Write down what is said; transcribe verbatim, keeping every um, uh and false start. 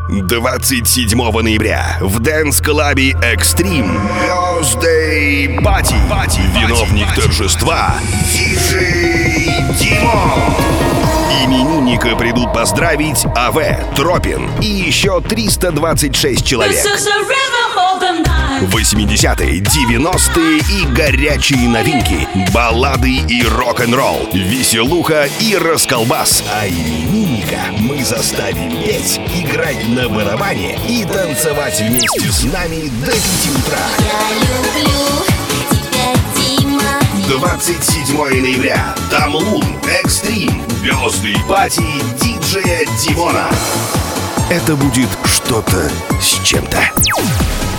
двадцать седьмого ноября в дэнс-клабе Extreme Birthday Party. Виновник торжества диджей Димон. Именинника придут поздравить АВ, Тропин и еще триста двадцать шесть человек. восьмидесятые, девяностые и горячие новинки, баллады и рок-н-ролл, веселуха и расколбас. А именинника мы заставим петь, играть на барабане и танцевать вместе с нами до пяти утра. Я люблю тебя, Дима. двадцать седьмого ноября. Тамлун, Экстрим, Birthday Party диджея Димона. Это будет что-то с чем-то.